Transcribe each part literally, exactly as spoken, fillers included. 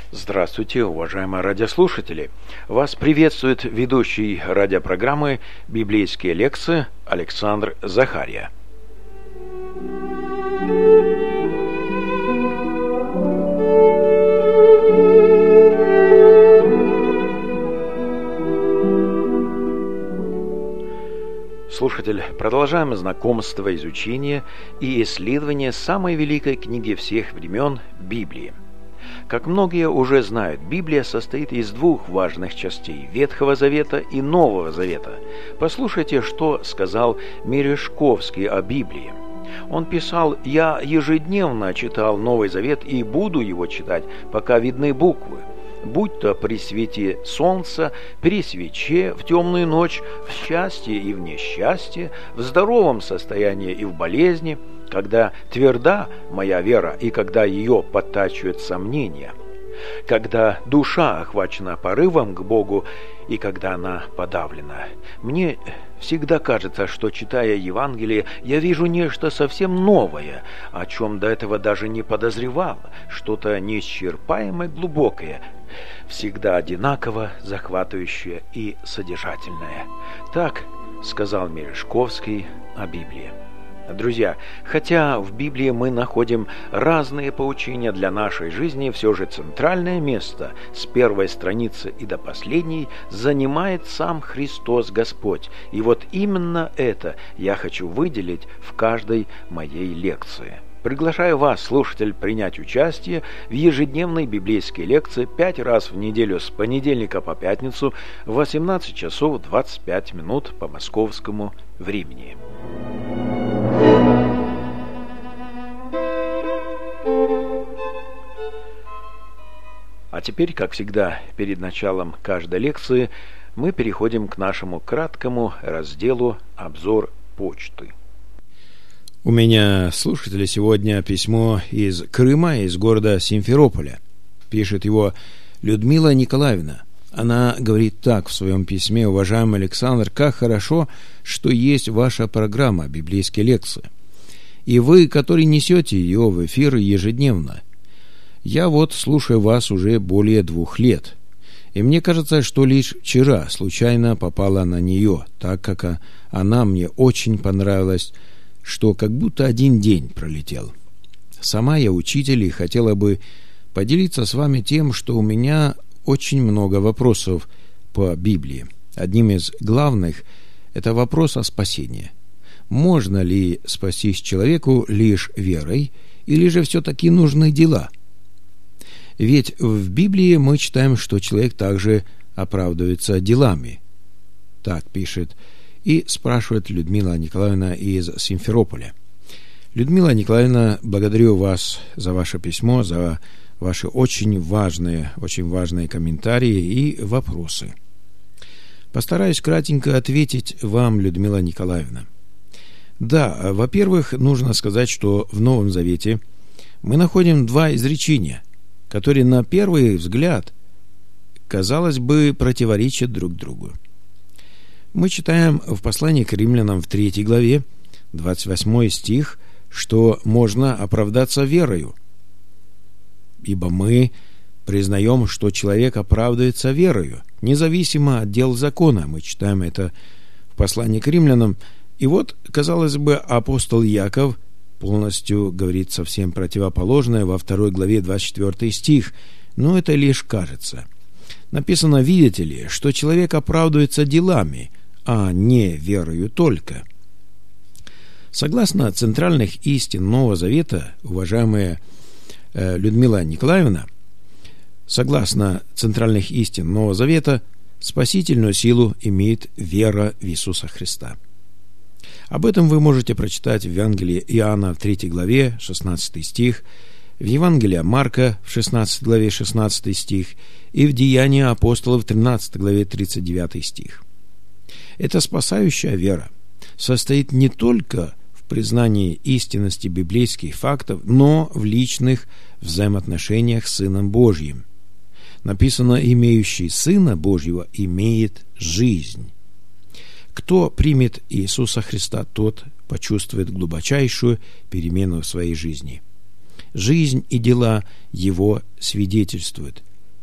Здравствуйте, уважаемые радиослушатели! Вас приветствует ведущий радиопрограммы «Библейские лекции» Александр Захарья. Слушатель, продолжаем знакомство, изучение и исследование самой великой книги всех времен – Библии. Как многие уже знают, Библия состоит из двух важных частей – Ветхого Завета и Нового Завета. Послушайте, что сказал Мережковский о Библии. Он писал: «Я ежедневно читал Новый Завет и буду его читать, пока видны буквы. Будь то при свете солнца, при свече, в темную ночь, в счастье и в несчастье, в здоровом состоянии и в болезни, когда тверда моя вера и когда ее подтачивают сомнения, когда душа охвачена порывом к Богу и когда она подавлена. Мне всегда кажется, что, читая Евангелие, я вижу нечто совсем новое, о чем до этого даже не подозревал, что-то неисчерпаемое, глубокое, всегда одинаково захватывающее и содержательное». Так сказал Мережковский о Библии. Друзья, хотя в Библии мы находим разные поучения для нашей жизни, все же центральное место с первой страницы и до последней занимает сам Христос Господь. И вот именно это я хочу выделить в каждой моей лекции. Приглашаю вас, слушатель, принять участие в ежедневной библейской лекции пять раз в неделю с понедельника по пятницу в восемнадцать часов двадцать пять минут по московскому времени. А теперь, как всегда, перед началом каждой лекции мы переходим к нашему краткому разделу «Обзор почты». У меня, слушатели, сегодня письмо из Крыма, из города Симферополя. Пишет его Людмила Николаевна. Она говорит так в своем письме: «Уважаемый Александр, как хорошо, что есть ваша программа «Библейские лекции». И вы, который несете ее в эфир ежедневно. Я вот слушаю вас уже более двух лет. И мне кажется, что лишь вчера случайно попала на нее, так как она мне очень понравилась, что как будто один день пролетел. Сама я учитель и хотела бы поделиться с вами тем, что у меня очень много вопросов по Библии. Одним из главных – это вопрос о спасении. Можно ли спастись человеку лишь верой, или же все-таки нужны дела? Ведь в Библии мы читаем, что человек также оправдывается делами». Так пишет и спрашивает Людмила Николаевна из Симферополя. Людмила Николаевна, благодарю вас за ваше письмо, за ваши очень важные, очень важные комментарии и вопросы. Постараюсь кратенько ответить вам, Людмила Николаевна. Да, во-первых, нужно сказать, что в Новом Завете мы находим два изречения, которые на первый взгляд, казалось бы, противоречат друг другу. Мы читаем в послании к римлянам в третьей главе, двадцать восьмой стих, что можно оправдаться верою. Ибо мы признаем, что человек оправдывается верою, независимо от дел закона. Мы читаем это в послании к римлянам. И вот, казалось бы, апостол Яков полностью говорит совсем противоположное во второй главе двадцать четвёртый стих. Но это лишь кажется. Написано, видите ли, что человек оправдывается делами, а не верою только. Согласно центральных истин Нового Завета, уважаемая э, Людмила Николаевна, согласно центральных истин Нового Завета, спасительную силу имеет вера в Иисуса Христа. Об этом вы можете прочитать в Евангелии Иоанна в третьей главе, шестнадцатый стих, в Евангелии Марка в шестнадцатой главе, шестнадцатый стих и в Деянии апостолов в тринадцатой главе, тридцать девятый стих. Эта спасающая вера состоит не только в признании истинности библейских фактов, но в личных взаимоотношениях с Сыном Божьим. Написано, имеющий Сына Божьего имеет жизнь. Кто примет Иисуса Христа, тот почувствует глубочайшую перемену в своей жизни. Жизнь и дела Его свидетельствуют.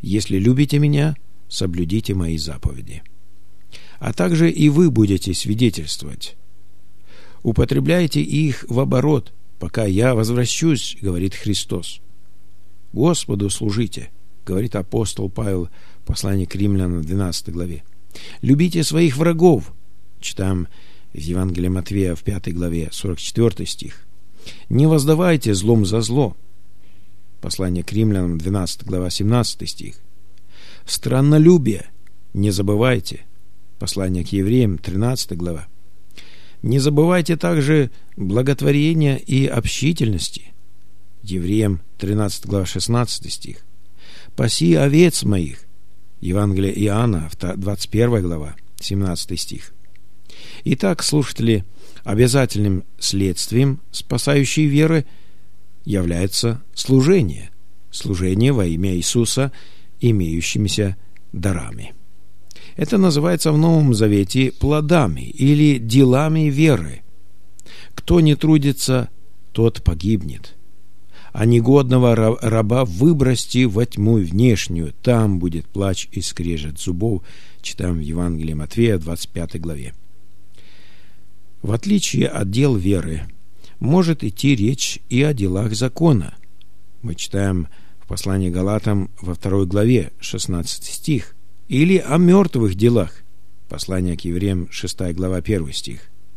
Если любите меня, соблюдите мои заповеди. А также и вы будете свидетельствовать. Употребляйте их в оборот, пока я возвращусь, говорит Христос. Господу служите, говорит апостол Павел в послании к Римлянам в двенадцатой главе. Любите своих врагов, читаем в Евангелии Матвея в пятой главе, сорок четвёртый стих. Не воздавайте злом за зло. Послание к Римлянам, двенадцатая глава, семнадцатый стих. Страннолюбие не забывайте. Послание к Евреям, тринадцатая глава. Не забывайте также благотворения и общительности. Евреям, тринадцатая глава, шестнадцатый стих. Паси овец моих. Евангелие Иоанна, двадцать первая глава, семнадцатый стих. Итак, слушатели, обязательным следствием спасающей веры является служение. Служение во имя Иисуса имеющимися дарами. Это называется в Новом Завете плодами или делами веры. Кто не трудится, тот погибнет. А негодного раба выбросьте во тьму внешнюю, там будет плач и скрежет зубов, читаем в Евангелии Матвея, двадцать пятой главе. В отличие от дел веры, может идти речь и о делах закона. Мы читаем в послании к Галатам во второй главе, шестнадцатый стих, или о мертвых делах. Послание к Евреям, шестая глава, первый стих.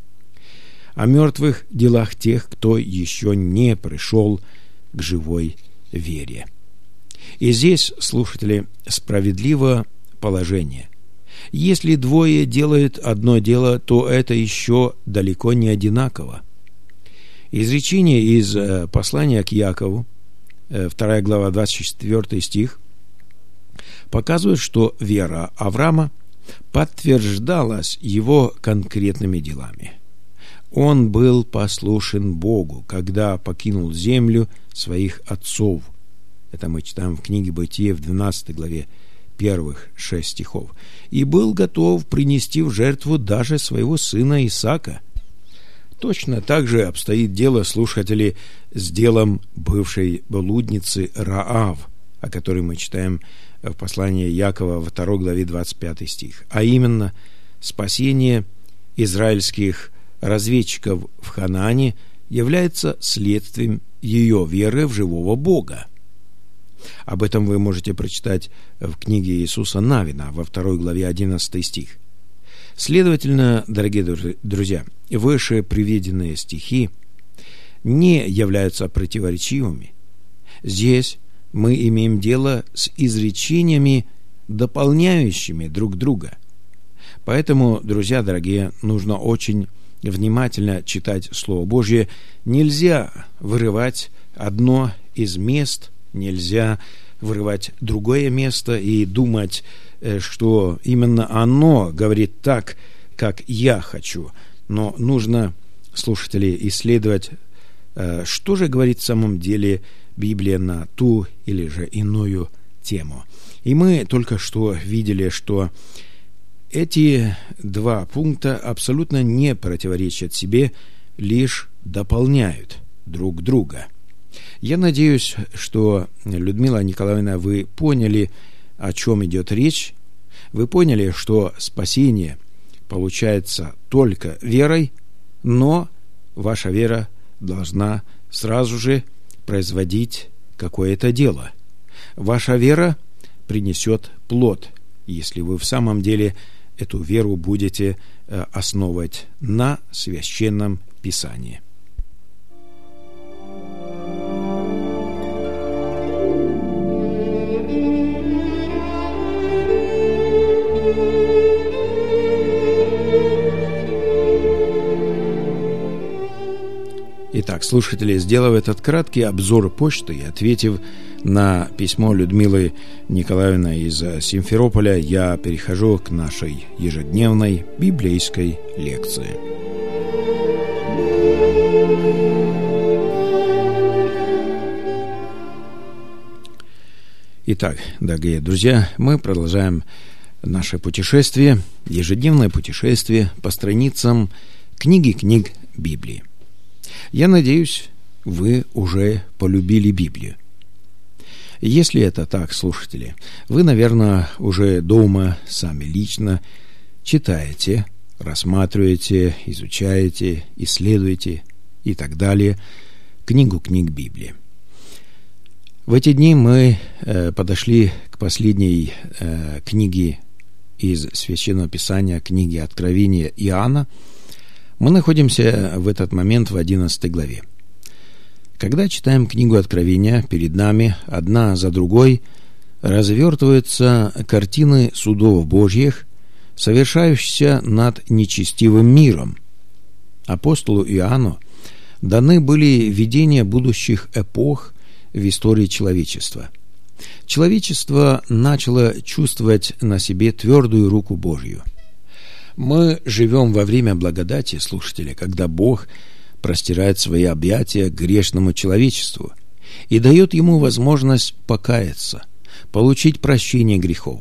О мертвых делах тех, кто еще не пришел к живой вере. И здесь, слушатели, справедливо положение. Если двое делают одно дело, то это еще далеко не одинаково. Изречение из послания к Якову, вторая глава, двадцать четвёртый стих, показывает, что вера Авраама подтверждалась его конкретными делами. Он был послушен Богу, когда покинул землю своих отцов. Это мы читаем в книге Бытие в двенадцатой главе, первых шесть стихов. И был готов принести в жертву даже своего сына Исаака. Точно так же обстоит дело, слушатели, с делом бывшей блудницы Раав, о которой мы читаем в послании Якова во второй главе, двадцать пятый стих. А именно, спасение израильских разведчиков в Ханаане является следствием ее веры в живого Бога. Об этом вы можете прочитать в книге Иисуса Навина во второй главе, одиннадцатый стих. Следовательно, дорогие друзья, выше приведенные стихи не являются противоречивыми. Здесь мы имеем дело с изречениями, дополняющими друг друга. Поэтому, друзья дорогие, нужно очень внимательно читать Слово Божье. Нельзя вырывать одно из мест, нельзя вырывать другое место и думать, что именно оно говорит так, как я хочу. Но нужно, слушатели, исследовать, что же говорит в самом деле Библия на ту или же иную тему. И мы только что видели, что эти два пункта абсолютно не противоречат себе, лишь дополняют друг друга. Я надеюсь, что, Людмила Николаевна, вы поняли, о чем идет речь. Вы поняли, что спасение получается только верой, но ваша вера должна сразу же производить какое-то дело. Ваша вера принесет плод, если вы в самом деле эту веру будете основывать на Священном Писании. Итак, слушатели, сделав этот краткий обзор почты и ответив на письмо Людмилы Николаевны из Симферополя, я перехожу к нашей ежедневной библейской лекции. Итак, дорогие друзья, мы продолжаем наше путешествие, ежедневное путешествие по страницам книги книг Библии. Я надеюсь, вы уже полюбили Библию. Если это так, слушатели, вы, наверное, уже дома сами лично читаете, рассматриваете, изучаете, исследуете и так далее книгу книг Библии. В эти дни мы э, подошли к последней э, книге из Священного Писания, книги Откровения Иоанна. Мы находимся в этот момент в одиннадцатой главе. Когда читаем книгу Откровения, перед нами одна за другой развертываются картины судов Божьих, совершающихся над нечестивым миром. Апостолу Иоанну даны были видения будущих эпох в истории человечества. Человечество начало чувствовать на себе твердую руку Божью. Мы живем во время благодати, слушатели, когда Бог простирает свои объятия к грешному человечеству и дает ему возможность покаяться, получить прощение грехов.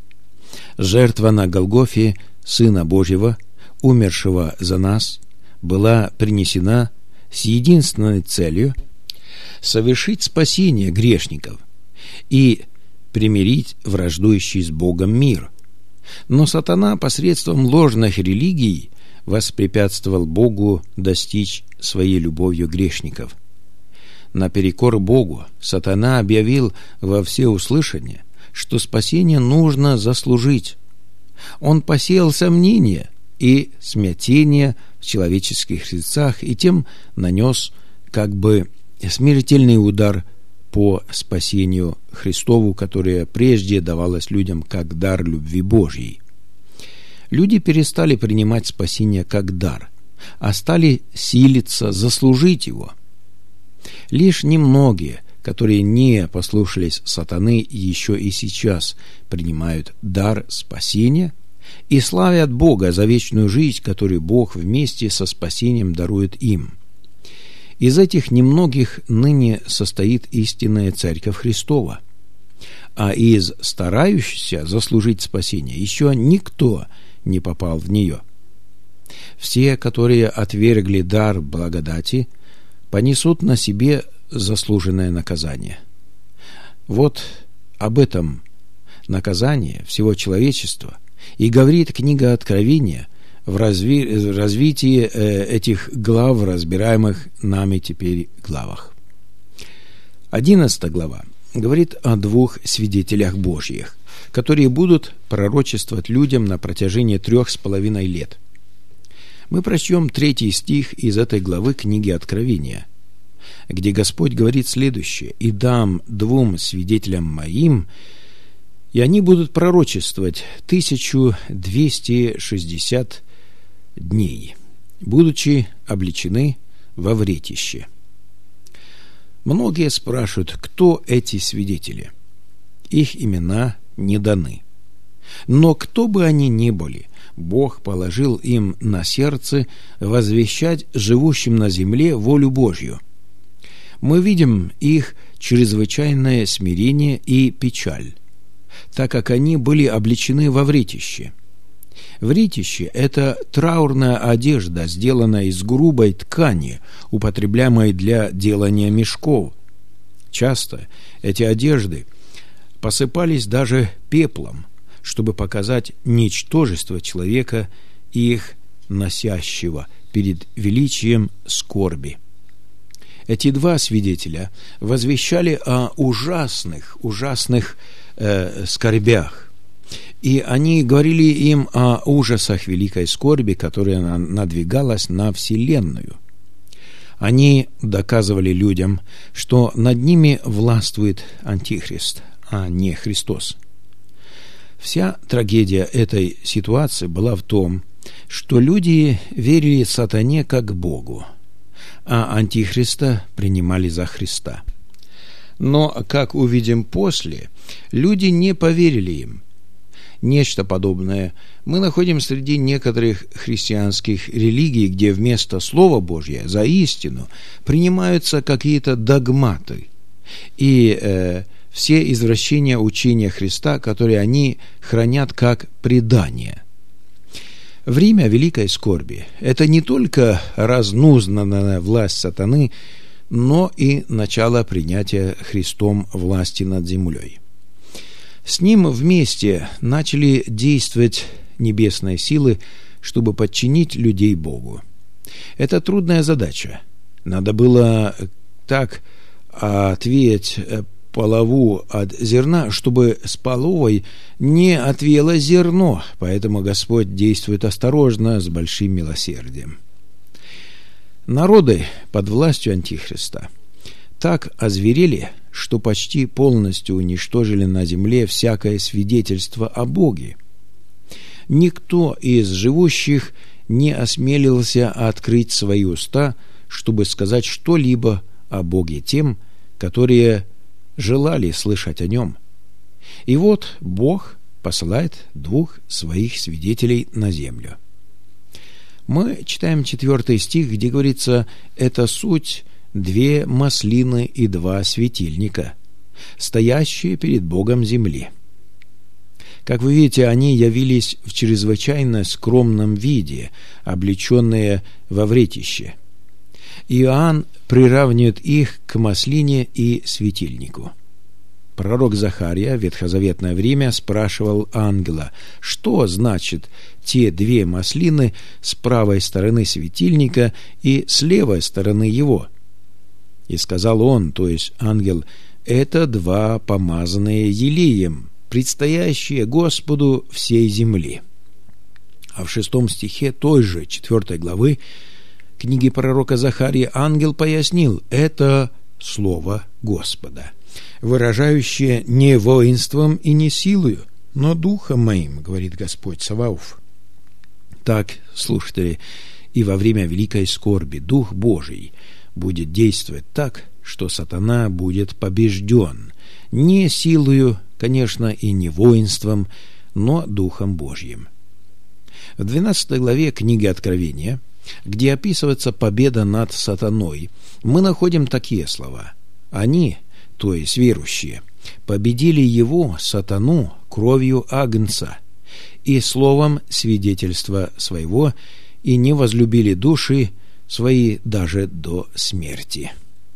Жертва на Голгофе Сына Божьего, умершего за нас, была принесена с единственной целью совершить спасение грешников и примирить враждующий с Богом мир. Но сатана посредством ложных религий воспрепятствовал Богу достичь своей любовью грешников. Наперекор Богу сатана объявил во всеуслышание, что спасение нужно заслужить. Он посеял сомнения и смятение в человеческих сердцах и тем нанес как бы смертельный удар по спасению Христову, которое прежде давалось людям как дар любви Божьей. Люди перестали принимать спасение как дар, а стали силиться заслужить его. Лишь немногие, которые не послушались сатаны, еще и сейчас принимают дар спасения и славят Бога за вечную жизнь, которую Бог вместе со спасением дарует им. Из этих немногих ныне состоит истинная Церковь Христова, а из старающихся заслужить спасение еще никто не попал в нее. Все, которые отвергли дар благодати, понесут на себе заслуженное наказание. Вот об этом наказании всего человечества и говорит книга Откровения в разви- развитии э, этих глав, разбираемых нами теперь главах. Одиннадцатая глава говорит о двух свидетелях Божьих, которые будут пророчествовать людям на протяжении трех с половиной лет. Мы прочтем третий стих из этой главы книги Откровения, где Господь говорит следующее: «И дам двум свидетелям моим, и они будут пророчествовать тысячу двести шестьдесят дней, будучи обличены во вретище». Многие спрашивают, кто эти свидетели. Их имена не даны. Но кто бы они ни были, Бог положил им на сердце возвещать живущим на земле волю Божью. Мы видим их чрезвычайное смирение и печаль, так как они были обличены во вретище. Вретище – это траурная одежда, сделанная из грубой ткани, употребляемой для делания мешков. Часто эти одежды посыпались даже пеплом, чтобы показать ничтожество человека и их носящего перед величием скорби. Эти два свидетеля возвещали о ужасных, ужасных э, скорбях, и они говорили им о ужасах великой скорби, которая надвигалась на Вселенную. Они доказывали людям, что над ними властвует Антихрист, а не Христос. Вся трагедия этой ситуации была в том, что люди верили сатане как Богу, а Антихриста принимали за Христа. Но, как увидим после, люди не поверили им. Нечто подобное мы находим среди некоторых христианских религий, где вместо Слова Божьего за истину принимаются какие-то догматы и э, все извращения учения Христа, которые они хранят как предание. Время великой скорби – это не только разнузнанная власть сатаны но и начало принятия Христом власти над землей. С ним вместе начали действовать небесные силы, чтобы подчинить людей Богу. Это трудная задача. Надо было так отвеять полову от зерна, чтобы с половой не отвело зерно, поэтому Господь действует осторожно, с большим милосердием. Народы под властью Антихриста так озверели, что почти полностью уничтожили на земле всякое свидетельство о Боге. Никто из живущих не осмелился открыть свои уста, чтобы сказать что-либо о Боге тем, которые желали слышать о Нем. И вот Бог посылает двух своих свидетелей на землю. Мы читаем четвертый стих, где говорится: «Это суть две маслины и два светильника, стоящие перед Богом земли». Как вы видите, они явились в чрезвычайно скромном виде, облеченные во вретище. Иоанн приравнивает их к маслине и светильнику. Пророк Захария в ветхозаветное время спрашивал ангела, что значит те две маслины с правой стороны светильника и с левой стороны его. И сказал он, то есть ангел, это два помазанные елеем, предстоящие Господу всей земли. А в шестом стихе той же четвертой главы книги пророка Захарии ангел пояснил, это слово Господа, выражающее не воинством и не силою, но духом моим, говорит Господь Саваоф. Так, слушатели, и во время великой скорби Дух Божий будет действовать так, что сатана будет побежден, не силою, конечно, и не воинством, но Духом Божьим. В двенадцатой главе книги Откровения, где описывается победа над сатаной, мы находим такие слова. Они, то есть верующие, победили его, сатану, кровью агнца и словом свидетельства своего, и не возлюбили души свои даже до смерти.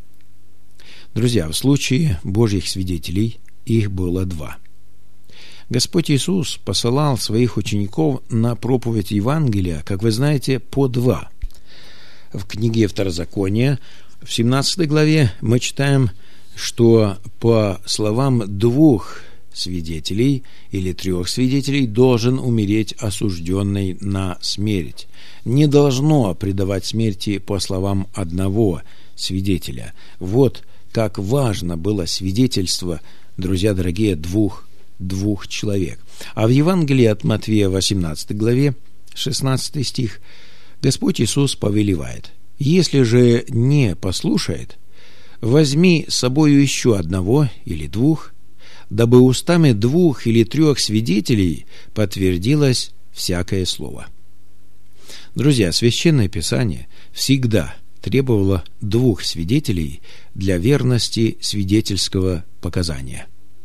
Друзья, в случае Божьих свидетелей их было два. Господь Иисус посылал своих учеников на проповедь Евангелия, как вы знаете, по два. В книге Второзакония, в семнадцатой главе, мы читаем, что по словам двух свидетелей или трех свидетелей должен умереть осужденный на смерть. Не должно предавать смерти по словам одного свидетеля. Вот как важно было свидетельство, друзья дорогие, двух двух человек. А в Евангелии от Матфея, восемнадцатой главе, шестнадцатый стих, Господь Иисус повелевает: «Если же не послушает, возьми с собою еще одного или двух, дабы устами двух или трех свидетелей подтвердилось всякое слово». Друзья, Священное Писание всегда требовало двух свидетелей для верности свидетельского показания.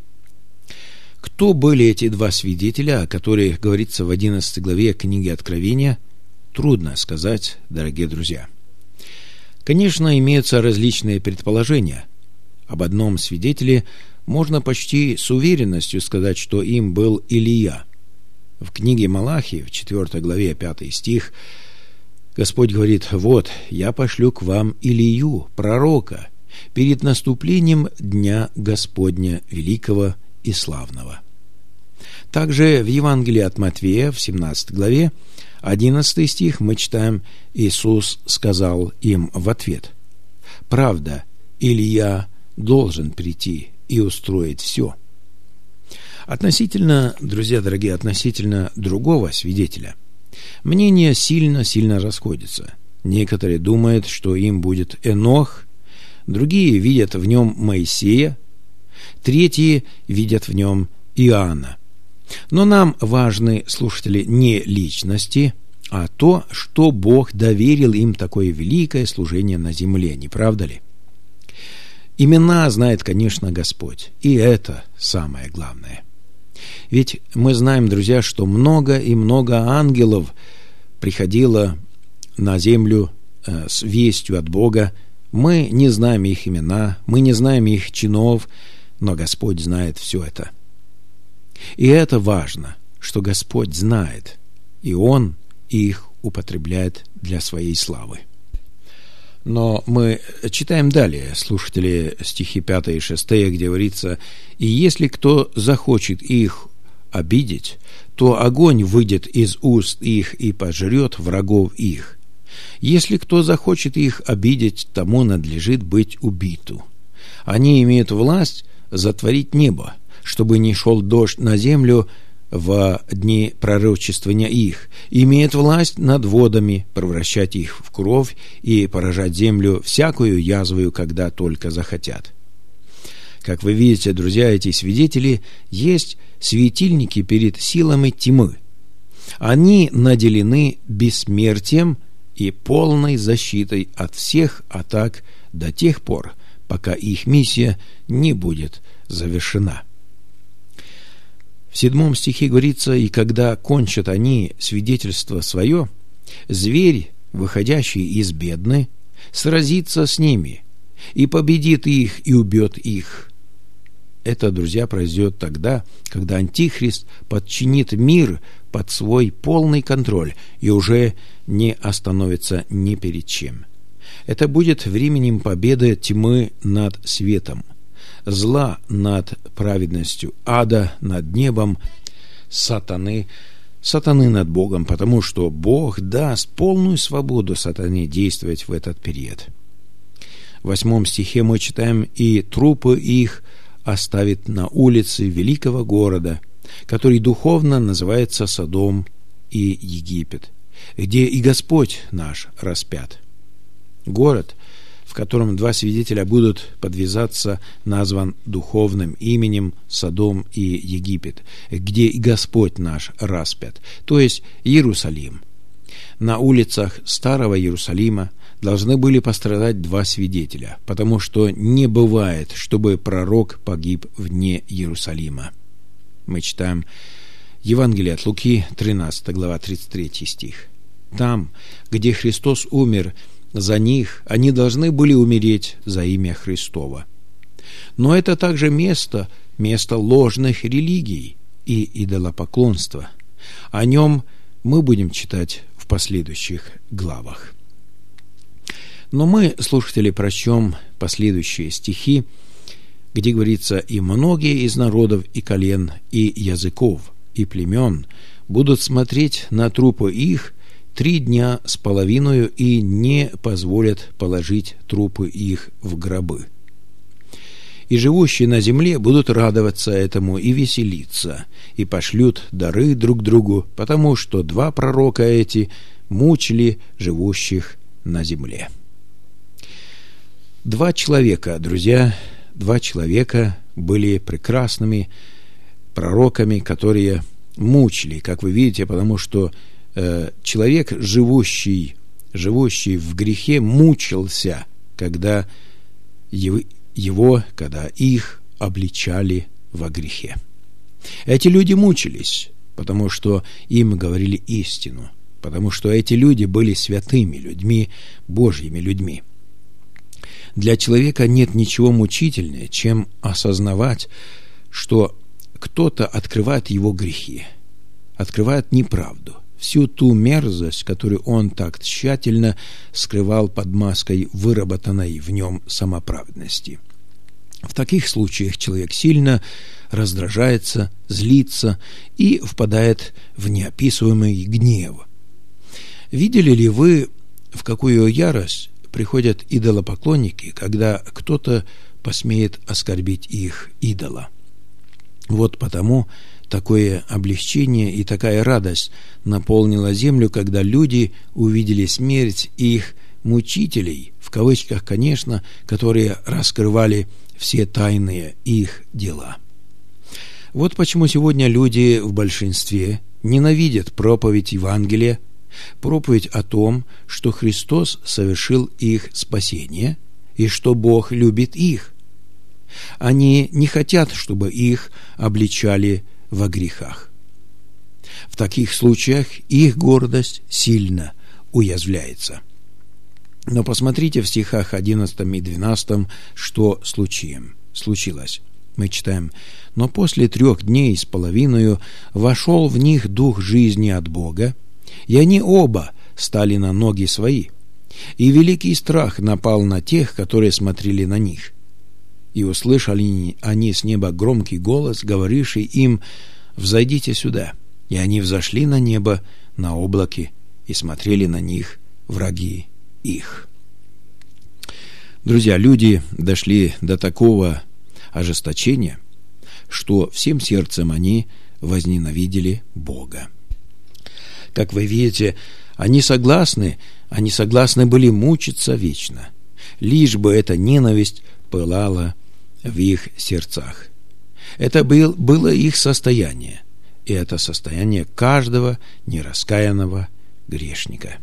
Кто были эти два свидетеля, о которых говорится в одиннадцатой главе книги Откровения, трудно сказать, дорогие друзья. Конечно, имеются различные предположения. Об одном свидетеле можно почти с уверенностью сказать, что им был Илия. В книге Малахии, в четвёртой главе, пятый стих, Господь говорит: «Вот, я пошлю к вам Илию, пророка, перед наступлением дня Господня великого и славного». Также в Евангелии от Матфея, в семнадцатой главе, одиннадцатый стих, мы читаем: «Иисус сказал им в ответ: правда, Илия должен прийти и устроить все». Относительно, друзья дорогие, относительно другого свидетеля, мнения сильно-сильно расходятся. Некоторые думают, что им будет Энох, другие видят в нем Моисея, третьи видят в нем Иоанна. Но нам важны, слушатели, не личности, а то, что Бог доверил им такое великое служение на земле, не правда ли? Имена знает, конечно, Господь, и это самое главное. Ведь мы знаем, друзья, что много и много ангелов приходило на землю с вестью от Бога Мы не знаем их имена, мы не знаем их чинов, но Господь знает все это. И это важно, что Господь знает, и Он их употребляет для своей славы. Но мы читаем далее, слушатели, стихи пятый и шестой, где говорится: «И если кто захочет их обидеть, то огонь выйдет из уст их и пожрет врагов их. Если кто захочет их обидеть, тому надлежит быть убиту. Они имеют власть затворить небо, чтобы не шел дождь на землю в дни пророчествования их, имеет власть над водами, превращать их в кровь и поражать землю всякую язвою, когда только захотят». Как вы видите, друзья, эти свидетели есть светильники перед силами тьмы. Они наделены бессмертием и полной защитой от всех атак до тех пор, пока их миссия не будет завершена. В седьмом стихе говорится: «И когда кончат они свидетельство свое, зверь, выходящий из бездны, сразится с ними и победит их и убьет их». Это, друзья, произойдет тогда, когда Антихрист подчинит мир под свой полный контроль и уже не остановится ни перед чем. Это будет временем победы тьмы над светом, зла над праведностью, ада над небом, сатаны, сатаны над Богом, потому что Бог даст полную свободу сатане действовать в этот период. В восьмом стихе мы читаем: «И трупы их оставит на улице великого города, который духовно называется Содом и Египет, где и Господь наш распят». Город, в котором два свидетеля будут подвязаться, назван духовным именем Содом и Египет, где и Господь наш распят, то есть Иерусалим. На улицах Старого Иерусалима должны были пострадать два свидетеля, потому что не бывает, чтобы пророк погиб вне Иерусалима. Мы читаем Евангелие от Луки, тринадцатая глава, тридцать третий стих. «Там, где Христос умер за них, они должны были умереть за имя Христово». Но это также место, место ложных религий и идолопоклонства. О нем мы будем читать в последующих главах. Но мы, слушатели, прочтем последующие стихи, где говорится: «И многие из народов, и колен, и языков, и племен будут смотреть на трупы их три дня с половиною и не позволят положить трупы их в гробы. И живущие на земле будут радоваться этому и веселиться, и пошлют дары друг другу, потому что два пророка эти мучили живущих на земле». Два человека, друзья, два человека были прекрасными пророками, которые мучили, как вы видите, потому что э, человек, живущий, живущий в грехе, мучился, когда его, его, когда их обличали во грехе. Эти люди мучились, потому что им говорили истину, потому что эти люди были святыми людьми, Божьими людьми. Для человека нет ничего мучительнее, чем осознавать, что кто-то открывает его грехи, открывает неправду, всю ту мерзость, которую он так тщательно скрывал под маской выработанной в нем самоправедности. В таких случаях человек сильно раздражается, злится и впадает в неописуемый гнев. Видели ли вы, в какую ярость приходят идолопоклонники, когда кто-то посмеет оскорбить их идола? Вот потому такое облегчение и такая радость наполнила землю, когда люди увидели смерть их мучителей, в кавычках, конечно, которые раскрывали все тайные их дела. Вот почему сегодня люди в большинстве ненавидят проповедь Евангелия, проповедь о том, что Христос совершил их спасение и что Бог любит их. Они не хотят, чтобы их обличали во грехах. В таких случаях их гордость сильно уязвляется. Но посмотрите в стихах одиннадцатом и двенадцатом, что случилось. Мы читаем: «Но после трех дней с половиною вошел в них дух жизни от Бога, и они оба стали на ноги свои, и великий страх напал на тех, которые смотрели на них. И услышали они с неба громкий голос, говоривший им: взойдите сюда. И они взошли на небо на облаке, и смотрели на них враги их». Друзья, люди дошли до такого ожесточения, что всем сердцем они возненавидели Бога. Как вы видите, они согласны, они согласны были мучиться вечно, лишь бы эта ненависть пылала в их сердцах. Это был, было их состояние, и это состояние каждого нераскаянного грешника.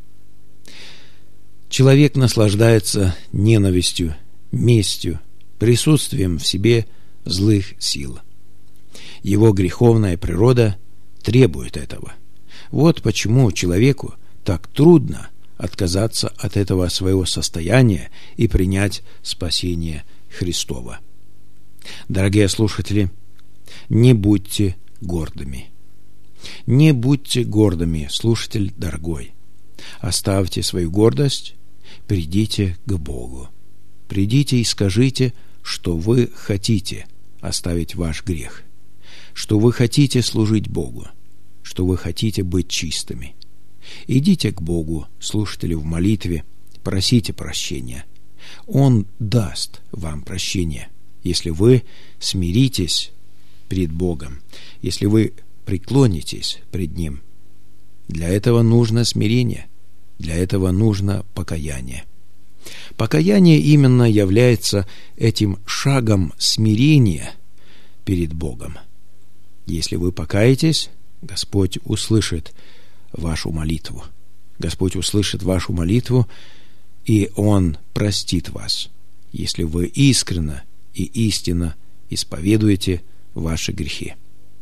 Человек наслаждается ненавистью, местью, присутствием в себе злых сил. Его греховная природа требует этого. Вот почему человеку так трудно отказаться от этого своего состояния и принять спасение Христова. Дорогие слушатели, не будьте гордыми. Не будьте гордыми, слушатель дорогой. Оставьте свою гордость, придите к Богу. Придите и скажите, что вы хотите оставить ваш грех, что вы хотите служить Богу, что вы хотите быть чистыми. Идите к Богу, слушатели, в молитве, просите прощения. Он даст вам прощение, если вы смиритесь перед Богом, если вы преклонитесь пред Ним. Для этого нужно смирение, для этого нужно покаяние. Покаяние именно является этим шагом смирения перед Богом. Если вы покаетесь, Господь услышит вашу молитву. Господь услышит вашу молитву, и Он простит вас, если вы искренне и истинно исповедуете ваши грехи.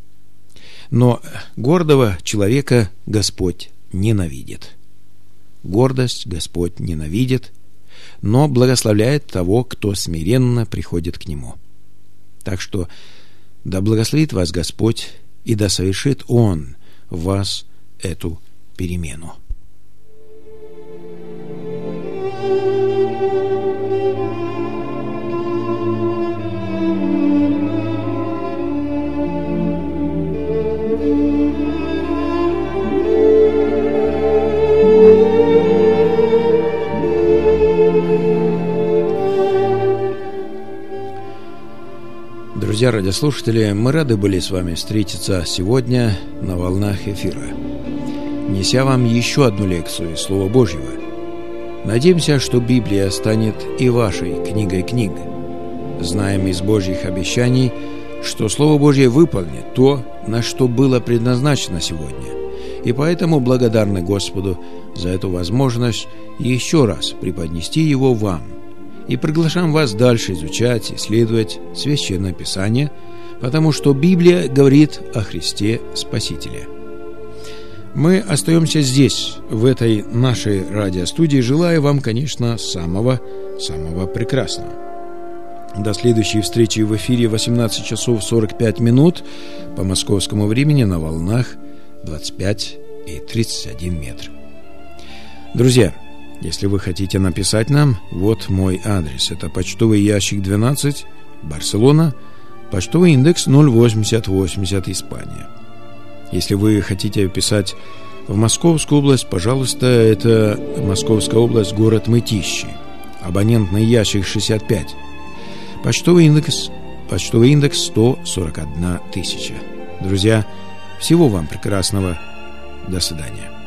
Но гордого человека Господь ненавидит. Гордость Господь ненавидит, но благословляет того, кто смиренно приходит к Нему. Так что да благословит вас Господь, и да совершит Он в вас эту перемену. Друзья радиослушатели, мы рады были с вами встретиться сегодня на волнах эфира, неся вам еще одну лекцию из Слова Божьего. Надеемся, что Библия станет и вашей книгой книг. Знаем из Божьих обещаний, что Слово Божье выполнит то, на что было предназначено сегодня, и поэтому благодарны Господу за эту возможность еще раз преподнести его вам. И приглашаем вас дальше изучать, исследовать Священное Писание, потому что Библия говорит о Христе Спасителе. Мы остаемся здесь, в этой нашей радиостудии, желая вам, конечно, самого-самого прекрасного. До следующей встречи в эфире в восемнадцать часов сорок пять минут по московскому времени на волнах двадцать пять и тридцать один метр. Друзья, если вы хотите написать нам, вот мой адрес. Это почтовый ящик двенадцать, Барселона, почтовый индекс ноль восемьдесят восемьдесят, Испания. Если вы хотите писать в Московскую область, пожалуйста, это Московская область, город Мытищи, абонентный ящик шестьдесят пять, почтовый индекс, почтовый индекс сто сорок одна тысяча. Друзья, всего вам прекрасного. До свидания.